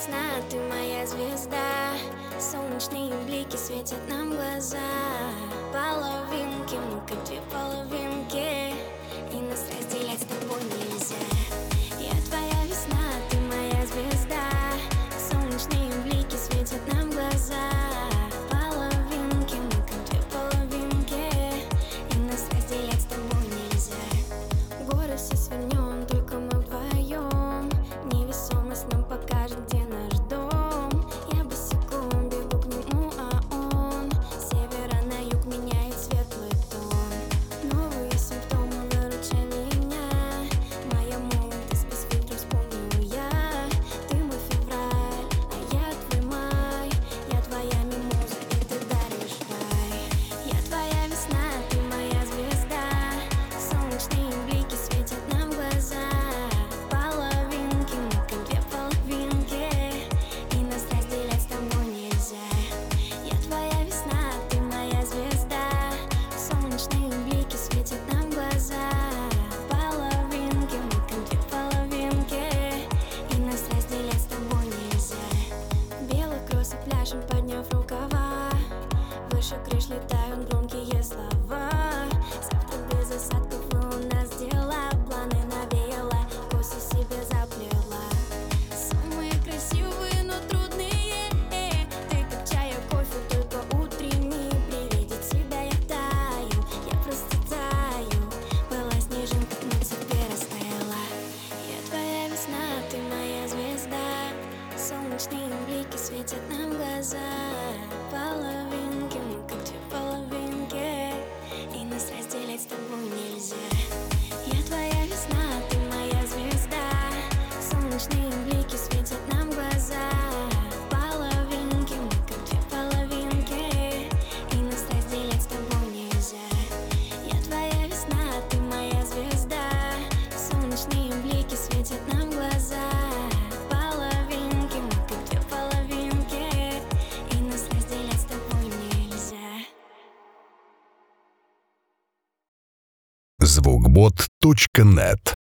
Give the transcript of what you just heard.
весна, ты моя звезда. Солнечные блики светят нам в глаза. Половинки, мы как две половинки, и нас разделять с тобой нельзя. Я твоя весна, ты моя звезда. Солнечные блики светят нам в глаза. Половинки, мы как две половинки, и нас разделять с тобой нельзя. Горы все свернем, только мы вдвоем. Невесомость нам покажет, где наш дом. Я босиком бегу к нему, а он с севера на юг меняет светлый тон. Новые симптомы, выручай меня. Моя молодость без фильтра, вспомню я. Ты мой февраль, а я твой май. Я твоя мимоза, и ты даришь рай. Я твоя весна, ты моя звезда. Солнечные блики светят нам в глаза. Половинки, мы как две половинки, и нас разделять с тобой нельзя. Я твоя весна, ты моя звезда. Солнечные блики светят нам в глаза. Половинки, мы как две половинки, и нас разделять с тобой нельзя. Белый кросс пляшем, подняв рукава. Выше крыш летают громкие слова. Завтра без осадков, и у нас дела. Планы навеяла, косы себе заплела. Самые красивые, но трудные. Ты как чай, а кофе, только утренний. При виде тебя я таю, я просто таю. Была снежинка, на тебе растаяла. Я твоя весна, ты моя звезда. Солнечные блики светят нам в глаза. Половинки, мы как две половинки, и нас разделять с тобой нельзя. Я твоя весна, ты моя звезда. Солнечные блики светят нам в глаза. Половинки, мы как две половинки, и нас разделять с тобой нельзя. Я твоя весна, ты моя звезда. Солнечные блики светят нам в глаза. Половинки, мы как две половинки, и нас разделять с тобой нельзя. Звукбот.нет